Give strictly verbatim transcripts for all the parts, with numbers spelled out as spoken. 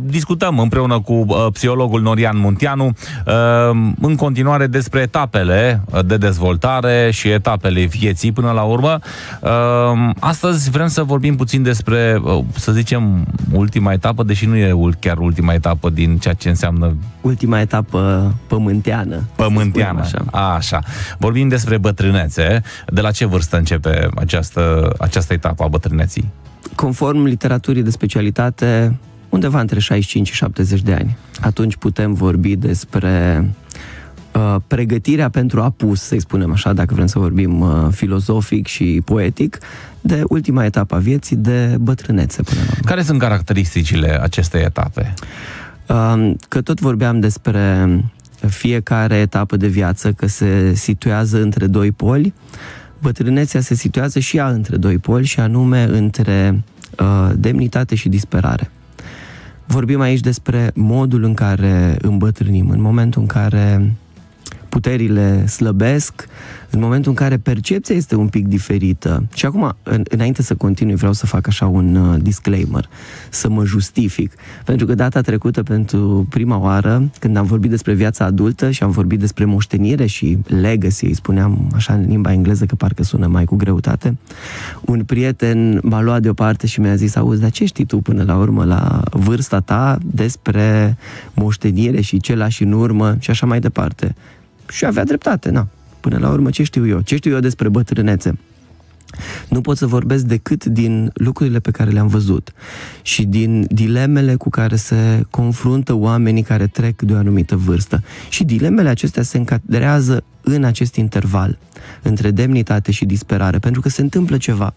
discutăm împreună cu uh, psihologul Norian Munteanu uh, în continuare despre etapele de dezvoltare și etapele vieții până la urmă. Uh, astăzi vrem să vorbim puțin despre, uh, să zicem, ultima etapă, deși nu e chiar ultima etapă din ceea ce înseamnă... Ultima etapă pământeană. Pământeană, așa. așa. Vorbim despre bătrânețe. De la ce vârstă începe această, această etapă a bătrâneții? Conform literaturii de specialitate, undeva între șaizeci și cinci și șaptezeci de ani. Atunci putem vorbi despre uh, pregătirea pentru apus, să-i spunem așa, dacă vrem să vorbim uh, filozofic și poetic, de ultima etapă a vieții, de bătrânețe până la urmă. Care sunt caracteristicile acestei etape? Uh, că tot vorbeam despre fiecare etapă de viață, că se situează între doi poli. Bătrânețea se situează și ea între doi poli, și anume între uh, demnitate și disperare. Vorbim aici despre modul în care îmbătrânim, în momentul în care puterile slăbesc, în momentul în care percepția este un pic diferită. Și acum, în, înainte să continui, vreau să fac așa un uh, disclaimer, să mă justific. Pentru că data trecută, pentru prima oară, când am vorbit despre viața adultă și am vorbit despre moștenire și legacy, îi spuneam așa în limba engleză, că parcă sună mai cu greutate, un prieten m-a luat deoparte și mi-a zis: auzi, dar ce știi tu până la urmă, la vârsta ta, despre moștenire și ce lași în urmă și așa mai departe? Și avea dreptate, na. Până la urmă, ce știu eu? Ce știu eu despre bătrânețe? Nu pot să vorbesc decât din lucrurile pe care le-am văzut și din dilemele cu care se confruntă oamenii care trec de o anumită vârstă. Și dilemele acestea se încadrează în acest interval între demnitate și disperare, pentru că se întâmplă ceva.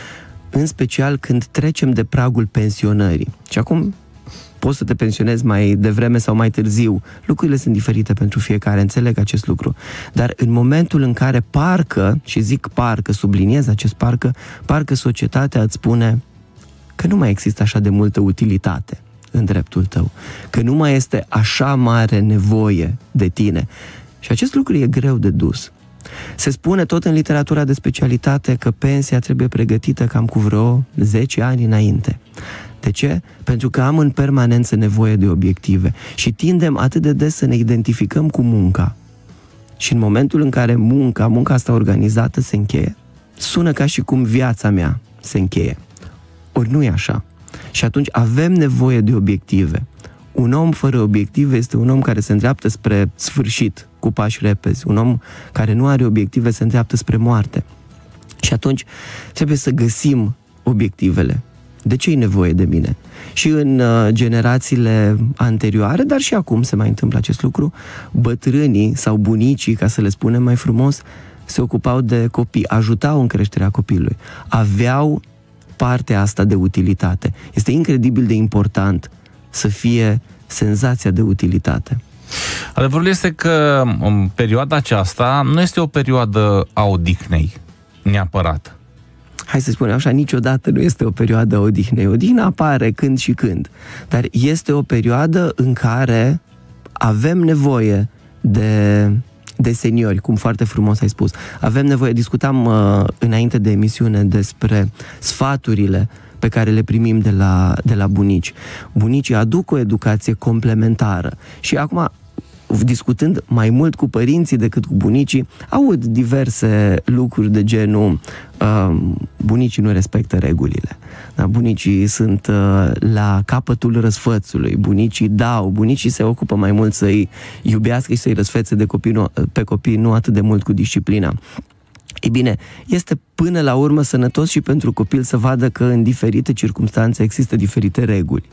În special când trecem de pragul pensionării. Și acum poți să te pensionezi mai devreme sau mai târziu. Lucrurile sunt diferite pentru fiecare, înțeleg acest lucru. Dar în momentul în care parcă, și zic parcă, subliniez acest parcă, parcă societatea îți spune că nu mai există așa de multă utilitate în dreptul tău, că nu mai este așa mare nevoie de tine. Și acest lucru e greu de dus. Se spune tot în literatura de specialitate că pensia trebuie pregătită cam cu vreo zece ani înainte. De ce? Pentru că am în permanență nevoie de obiective și tindem atât de des să ne identificăm cu munca. Și în momentul în care munca, munca asta organizată se încheie, sună ca și cum viața mea se încheie. Ori nu e așa. Și atunci avem nevoie de obiective. Un om fără obiective este un om care se îndreaptă spre sfârșit, cu pași repezi. Un om care nu are obiective se îndreaptă spre moarte. Și atunci trebuie să găsim obiectivele. De ce e nevoie de mine? Și în uh, generațiile anterioare, dar și acum se mai întâmplă acest lucru, bătrânii sau bunicii, ca să le spunem mai frumos, se ocupau de copii, ajutau în creșterea copilului, aveau partea asta de utilitate. Este incredibil de important să fie senzația de utilitate. Adevărul este că în perioada aceasta nu este o perioadă a odihnei, neapărat. Hai să spunem așa, niciodată nu este o perioadă a odihnei. Odihna apare când și când, dar este o perioadă în care avem nevoie de, de seniori, cum foarte frumos ai spus. Avem nevoie, discutam uh, înainte de emisiune despre sfaturile pe care le primim de la, de la bunici. Bunicii aduc o educație complementară și acum, discutând mai mult cu părinții decât cu bunicii, aud diverse lucruri de genul uh, bunicii nu respectă regulile. Da, bunicii sunt uh, la capătul răsfățului, bunicii dau, bunicii se ocupă mai mult să-i iubească și să-i răsfețe de copii, nu, pe copii, nu atât de mult cu disciplina. Ei bine, este până la urmă sănătos și pentru copil să vadă că în diferite circunstanțe există diferite reguli.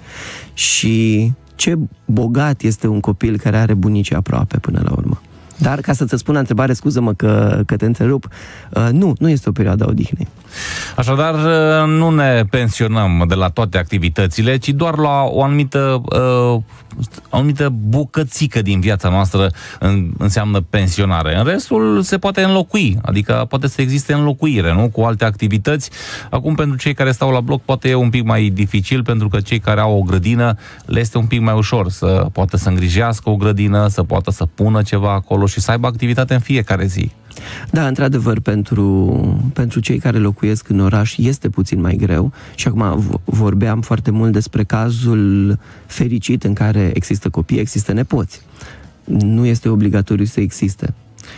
Și ce bogat este un copil care are bunicii aproape până la urmă. Dar, ca să-ți spun la întrebare, scuză-mă că, că te întrerup, uh, nu, nu este o perioadă a odihnei. Așadar, nu ne pensionăm de la toate activitățile, ci doar la o anumită, uh, o anumită bucățică din viața noastră în, înseamnă pensionare. În restul se poate înlocui, adică poate să existe înlocuire, nu? Cu alte activități. Acum, pentru cei care stau la bloc, poate e un pic mai dificil, pentru că cei care au o grădină, le este un pic mai ușor să poată să îngrijească o grădină, să poată să pună ceva acolo și să aibă activitate în fiecare zi. Da, într-adevăr, pentru, pentru cei care locuiesc în oraș este puțin mai greu și acum vorbeam foarte mult despre cazul fericit în care există copii, există nepoți. Nu este obligatoriu să existe.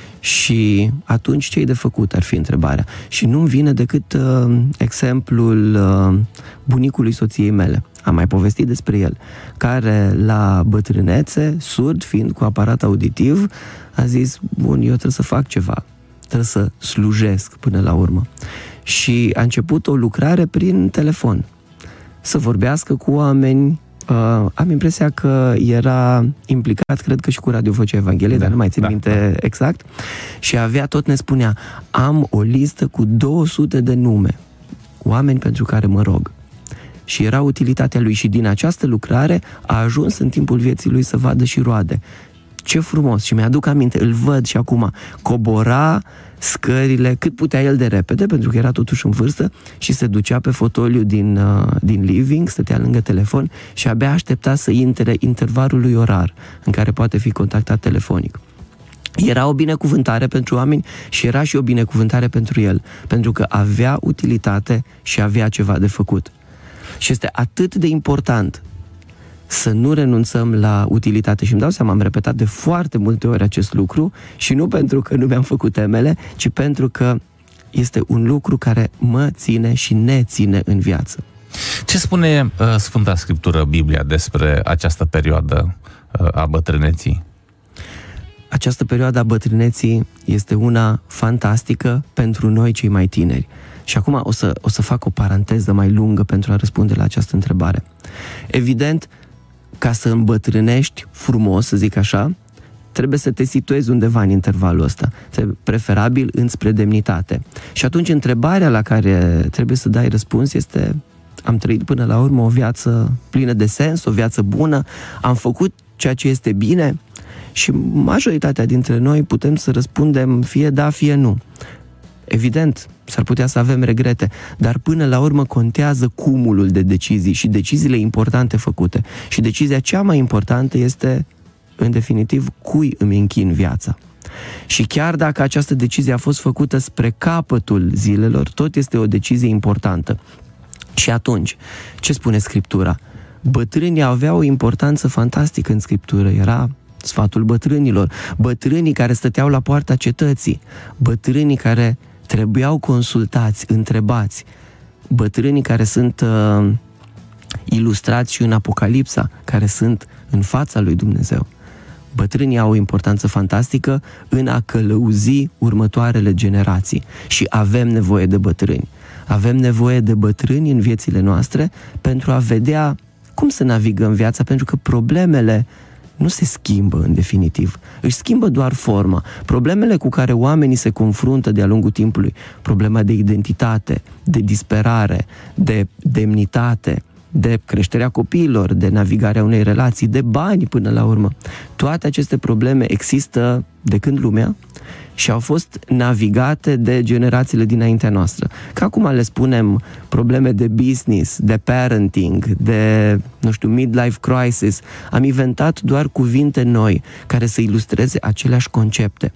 Și atunci ce-i de făcut, ar fi întrebarea. Și nu-mi vine decât uh, exemplul uh, bunicului soției mele. Am mai povestit despre el, care la bătrânețe, surd, fiind cu aparat auditiv, a zis, bun, eu trebuie să fac ceva, trebuie să slujesc până la urmă. Și a început o lucrare prin telefon, să vorbească cu oameni. Uh, am impresia că era implicat, cred că și cu Radio Vocea Evangheliei, da, dar nu mai țin da, minte da. exact. Și avea, tot ne spunea, am o listă cu două sute de nume, oameni pentru care mă rog. Și era utilitatea lui și din această lucrare a ajuns în timpul vieții lui să vadă și roade. Ce frumos! Și mi-aduc aminte, îl văd și acum, cobora scările cât putea el de repede, pentru că era totuși în vârstă, și se ducea pe fotoliu din, uh, din living, stătea lângă telefon și abia aștepta să intre intervalului orar în care poate fi contactat telefonic. Era o binecuvântare pentru oameni și era și o binecuvântare pentru el, pentru că avea utilitate și avea ceva de făcut. Și este atât de important să nu renunțăm la utilitate. Și îmi dau seama, am repetat de foarte multe ori acest lucru și nu pentru că nu mi-am făcut temele, ci pentru că este un lucru care mă ține și ne ține în viață. Ce spune uh, Sfânta Scriptură, Biblia, despre această perioadă uh, a bătrâneții? Această perioadă a bătrâneții este una fantastică pentru noi cei mai tineri. Și acum o să, o să fac o paranteză mai lungă pentru a răspunde la această întrebare. Evident, ca să îmbătrânești frumos, să zic așa, trebuie să te situezi undeva în intervalul ăsta, preferabil înspre demnitate. Și atunci întrebarea la care trebuie să dai răspuns este: am trăit până la urmă o viață plină de sens, o viață bună, am făcut ceea ce este bine? Și majoritatea dintre noi putem să răspundem fie da, fie nu. Evident, s-ar putea să avem regrete, dar până la urmă contează cumulul de decizii și deciziile importante făcute. Și decizia cea mai importantă este, în definitiv, cui îmi închin viața. Și chiar dacă această decizie a fost făcută spre capătul zilelor, tot este o decizie importantă. Și atunci, ce spune Scriptura? Bătrânii aveau o importanță fantastică în Scriptură, era sfatul bătrânilor, bătrânii care stăteau la poarta cetății, bătrânii care trebuiau consultați, întrebați, bătrânii care sunt uh, ilustrați și în Apocalipsa, care sunt în fața lui Dumnezeu. Bătrânii au o importanță fantastică în a călăuzi următoarele generații și avem nevoie de bătrâni. Avem nevoie de bătrâni în viețile noastre pentru a vedea cum să navigăm viața, pentru că problemele nu se schimbă în definitiv, își schimbă doar forma. Problemele cu care oamenii se confruntă de-a lungul timpului, problema de identitate, de disperare, de demnitate, de creșterea copiilor, de navigarea unei relații, de bani până la urmă, toate aceste probleme există de când lumea și au fost navigate de generațiile dinaintea noastră. Că acum le spunem probleme de business, de parenting, de, nu știu, midlife crisis. Am inventat doar cuvinte noi care să ilustreze aceleași concepte.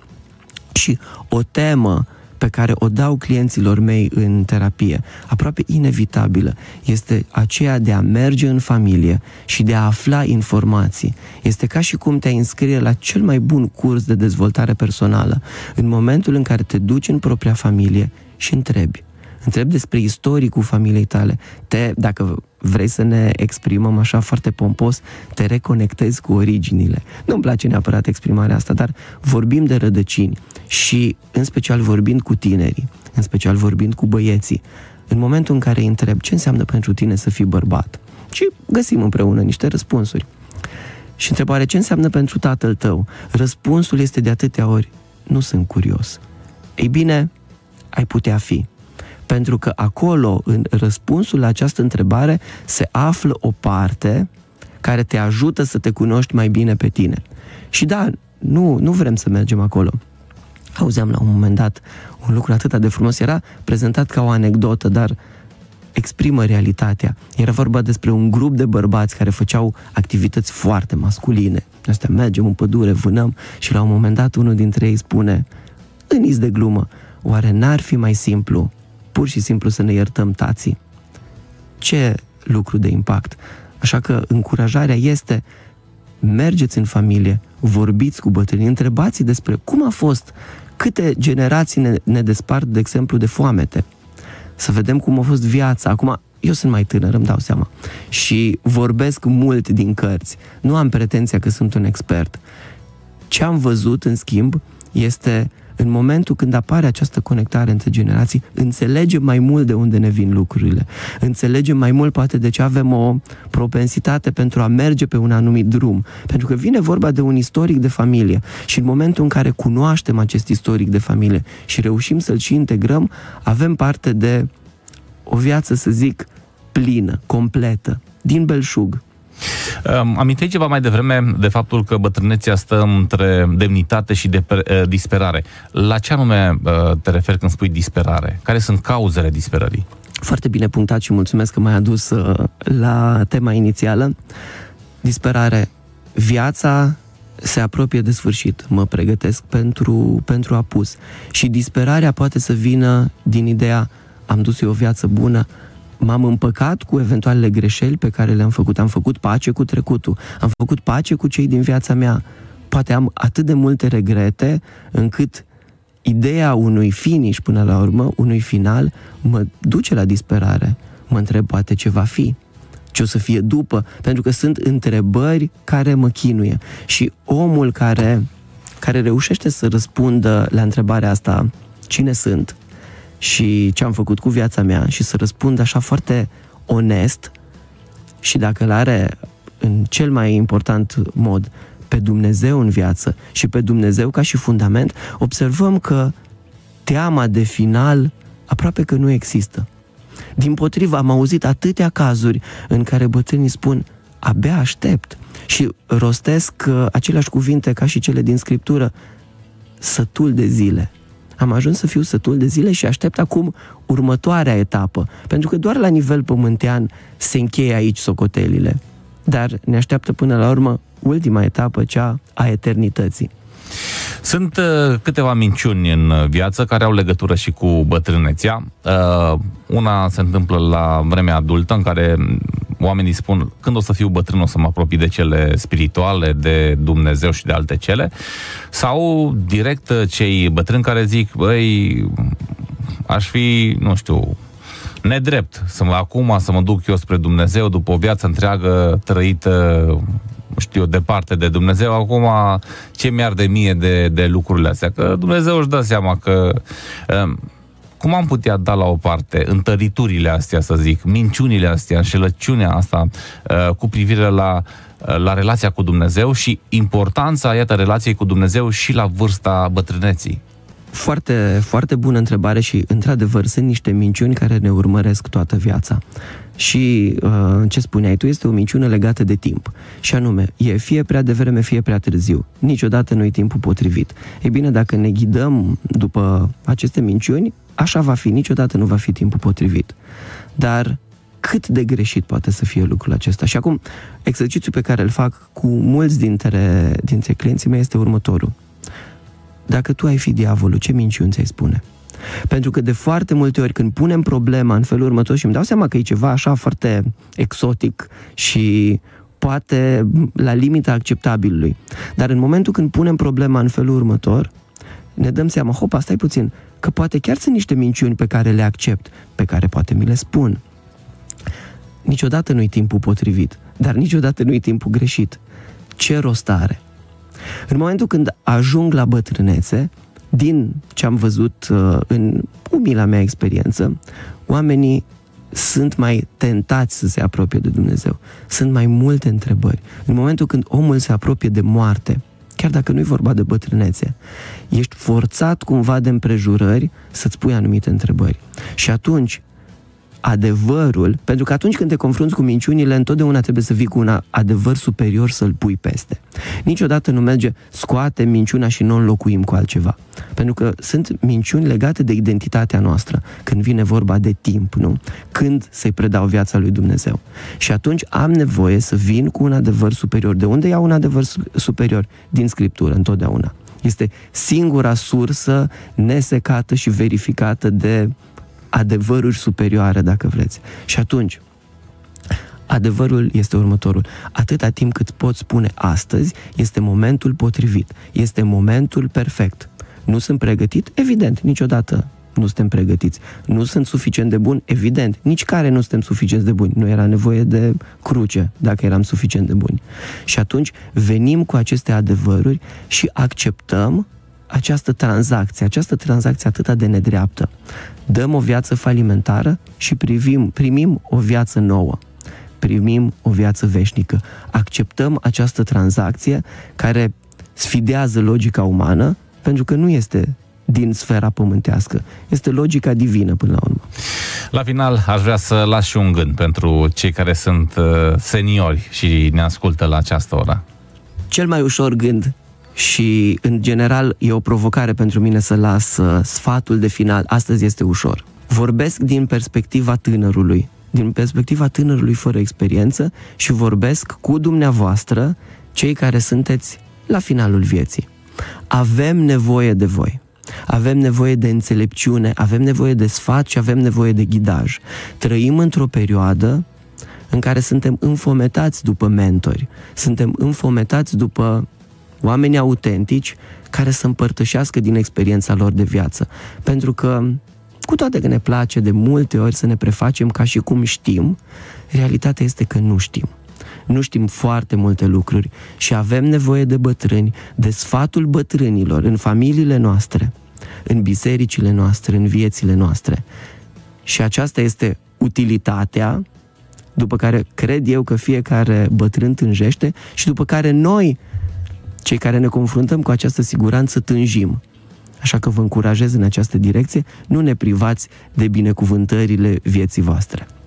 Și o temă pe care o dau clienților mei în terapie, aproape inevitabilă, este aceea de a merge în familie și de a afla informații. Este ca și cum te-ai înscrie la cel mai bun curs de dezvoltare personală, în momentul în care te duci în propria familie și întrebi. Întrebi despre istoricul familiei tale. Te, dacă vrei să ne exprimăm așa foarte pompos, te reconectezi cu originile. Nu-mi place neapărat exprimarea asta, dar vorbim de rădăcini și în special vorbind cu tinerii, în special vorbind cu băieții, în momentul în care îi întreb ce înseamnă pentru tine să fii bărbat și găsim împreună niște răspunsuri. Și întrebarea, ce înseamnă pentru tatăl tău? Răspunsul este de atâtea ori, nu sunt curios. Ei bine, ai putea fi. Pentru că acolo, în răspunsul la această întrebare, se află o parte care te ajută să te cunoști mai bine pe tine. Și da, nu, nu vrem să mergem acolo. Auzeam la un moment dat un lucru atât de frumos, era prezentat ca o anecdotă, dar exprimă realitatea. Era vorba despre un grup de bărbați care făceau activități foarte masculine. Astea, mergem în pădure, vânăm și la un moment dat unul dintre ei spune: în iz de glumă, oare n-ar fi mai simplu, pur și simplu, să ne iertăm tații? Ce lucru de impact! Așa că încurajarea este: mergeți în familie, vorbiți cu bătrânii, întrebați despre cum a fost, câte generații ne, ne despart, de exemplu, de foamete. Să vedem cum a fost viața. Acum, eu sunt mai tânăr, îmi dau seama, și vorbesc mult din cărți. Nu am pretenția că sunt un expert. Ce am văzut, în schimb, este în momentul când apare această conectare între generații, înțelegem mai mult de unde ne vin lucrurile. Înțelegem mai mult, poate, de ce avem o propensitate pentru a merge pe un anumit drum. Pentru că vine vorba de un istoric de familie și în momentul în care cunoaștem acest istoric de familie și reușim să-l și integrăm, avem parte de o viață, să zic, plină, completă, din belșug. Aminteai ceva mai devreme de faptul că bătrânețea stă între demnitate și de, uh, disperare. La ce anume uh, te referi când spui disperare? Care sunt cauzele disperării? Foarte bine punctat și mulțumesc că m-ai adus uh, la tema inițială. Disperare. Viața se apropie de sfârșit. Mă pregătesc pentru, pentru apus. Și disperarea poate să vină din ideea: am dus eu o viață bună, m-am împăcat cu eventualele greșeli pe care le-am făcut, am făcut pace cu trecutul, am făcut pace cu cei din viața mea. Poate am atât de multe regrete încât ideea unui finish, până la urmă, unui final, mă duce la disperare. Mă întreb poate ce va fi, ce o să fie după, pentru că sunt întrebări care mă chinuie. Și omul care, care reușește să răspundă la întrebarea asta, cine sunt și ce am făcut cu viața mea, și să răspund așa foarte onest, și dacă îl are în cel mai important mod pe Dumnezeu în viață și pe Dumnezeu ca și fundament, observăm că teama de final aproape că nu există. Dimpotrivă, am auzit atâtea cazuri în care bătrânii spun: abia aștept, și rostesc aceleași cuvinte ca și cele din Scriptură: sătul de zile. Am ajuns să fiu sătul de zile și aștept acum următoarea etapă, pentru că doar la nivel pământean se încheie aici socotelile, dar ne așteaptă până la urmă ultima etapă, cea a eternității. Sunt uh, câteva minciuni în viață care au legătură și cu bătrânețea. Uh, una se întâmplă la vremea adultă, în care oamenii spun: când o să fiu bătrân o să mă apropii de cele spirituale, de Dumnezeu și de alte cele. Sau direct cei bătrâni care zic: băi, aș fi, nu știu, nedrept să mă, acum să mă duc eu spre Dumnezeu după o viață întreagă trăită, știu, departe de Dumnezeu, acum ce mi-ar de mie de, de lucrurile astea? Că Dumnezeu își dă seama că... Um, cum am putea da la o parte întăriturile astea, să zic, minciunile astea, înșelăciunea asta uh, cu privire la, uh, la relația cu Dumnezeu și importanța, iată, relației cu Dumnezeu și la vârsta bătrâneții? Foarte, foarte bună întrebare și, într-adevăr, sunt niște minciuni care ne urmăresc toată viața. Și uh, ce spuneai tu este o minciună legată de timp. Și anume, e fie prea devreme, fie prea târziu. Niciodată nu e timpul potrivit. Ei bine, dacă ne ghidăm după aceste minciuni, așa va fi, niciodată nu va fi timpul potrivit. Dar cât de greșit poate să fie lucrul acesta? Și acum, exercițiul pe care îl fac cu mulți dintre, dintre clienții mei este următorul. Dacă tu ai fi diavolul, ce minciuni ți-ai spune? Pentru că de foarte multe ori când punem problema în felul următor, și îmi dau seama că e ceva așa foarte exotic și poate la limita acceptabilului, dar în momentul când punem problema în felul următor, ne dăm seama: hopa, stai puțin, că poate chiar sunt niște minciuni pe care le accept, pe care poate mi le spun. Niciodată nu-i timpul potrivit, dar niciodată nu-i timpul greșit. Ce rost are? În momentul când ajung la bătrânețe, din ce am văzut uh, în umila mea experiență, oamenii sunt mai tentați să se apropie de Dumnezeu. Sunt mai multe întrebări. În momentul când omul se apropie de moarte, chiar dacă nu e vorba de bătrânețe, ești forțat cumva de împrejurări să-ți pui anumite întrebări. Și atunci, adevărul, pentru că atunci când te confrunți cu minciunile, întotdeauna trebuie să vii cu un adevăr superior să-l pui peste. Niciodată nu merge: scoate minciuna și nu o înlocuim cu altceva. Pentru că sunt minciuni legate de identitatea noastră, când vine vorba de timp, nu? Când să-i predau viața lui Dumnezeu. Și atunci am nevoie să vin cu un adevăr superior. De unde iau un adevăr superior? Din Scriptură, întotdeauna. Este singura sursă nesecată și verificată de adevăruri superioare, dacă vreți. Și atunci, adevărul este următorul. Atâta timp cât pot spune astăzi, este momentul potrivit. Este momentul perfect. Nu sunt pregătit? Evident, niciodată nu suntem pregătiți. Nu sunt suficient de buni? Evident, nici care nu suntem suficient de buni. Nu era nevoie de cruce dacă eram suficient de buni. Și atunci venim cu aceste adevăruri și acceptăm această tranzacție, această tranzacție atât de nedreaptă. Dăm o viață falimentară și privim, primim o viață nouă. Primim o viață veșnică. Acceptăm această tranzacție care sfidează logica umană, pentru că nu este din sfera pământească. Este logica divină până la urmă. La final, aș vrea să las și un gând pentru cei care sunt seniori și ne ascultă la această oră. Cel mai ușor gând și, în general, e o provocare pentru mine să las sfatul de final. Astăzi este ușor. Vorbesc din perspectiva tânărului, din perspectiva tânărului fără experiență și vorbesc cu dumneavoastră, cei care sunteți la finalul vieții. Avem nevoie de voi. Avem nevoie de înțelepciune, avem nevoie de sfat și avem nevoie de ghidaj. Trăim într-o perioadă în care suntem înfometați după mentori, suntem înfometați după oameni autentici care să împărtășească din experiența lor de viață. Pentru că, cu toate că ne place de multe ori să ne prefacem ca și cum știm, realitatea este că nu știm. Nu știm foarte multe lucruri și avem nevoie de bătrâni, de sfatul bătrânilor în familiile noastre, în bisericile noastre, în viețile noastre. Și aceasta este utilitatea după care cred eu că fiecare bătrân tânjește și după care noi, cei care ne confruntăm cu această siguranță, tânjim. Așa că vă încurajez în această direcție, nu ne privați de binecuvântările vieții voastre.